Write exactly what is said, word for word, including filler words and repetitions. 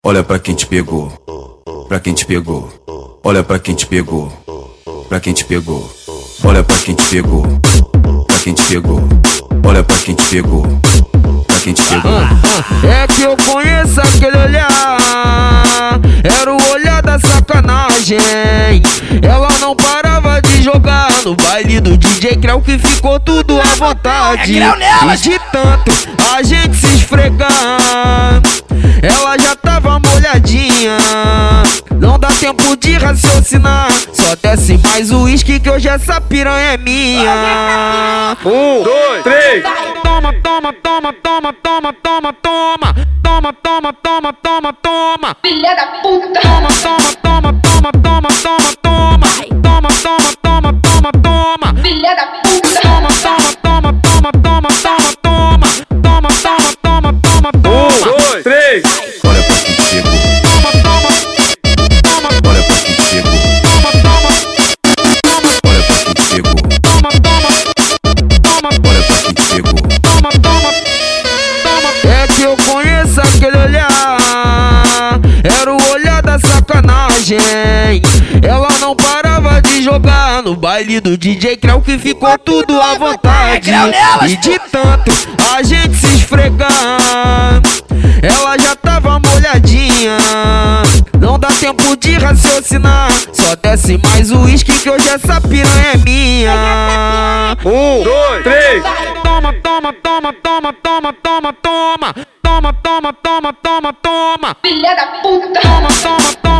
Olha pra quem te pegou, pra quem te pegou. Olha pra quem te pegou, pra quem te pegou. Olha pra quem te pegou, pra quem te pegou. Olha pra quem te pegou, pra quem te pegou. É que eu conheço aquele olhar, era o olhar da sacanagem. Ela não parava de jogar no baile do D J Creu, que ficou tudo à vontade. E de tanto a gente se esfregar, ela já tava molhadinha. Não dá tempo de raciocinar, só desce mais o uísque que hoje essa piranha é minha. Um, dois, três. Toma, toma, toma, toma, toma, toma, toma. Toma, toma, toma, toma, toma. Filha da puta. Toma, toma, toma, toma, toma, toma, toma. Toma, toma, toma, toma, toma. Filha da puta. Toma, toma, toma, toma, toma, toma, toma. Toma, toma, toma, toma, toma. Um, dois, três. Olha pra quem te pegou, Toma, toma, toma, olha pra quem te pegou. toma, toma, Olha pra quem te pegou, toma, toma, toma, olha pra quem te pegou. toma, toma, toma. É que eu conheço aquele olhar, era o olhar da sacanagem. Ela não parava de jogar no baile do D J Creu, que ficou tudo à vontade. E de tanto a gente se esfregar, ela já tava molhadinha. Não dá tempo de raciocinar, só desce mais o uísque que hoje essa piranha é minha. Um, dois, três. Toma, toma, toma, toma, toma, toma, toma. Toma, toma, toma, toma, toma. Filha da puta. Toma, toma, toma.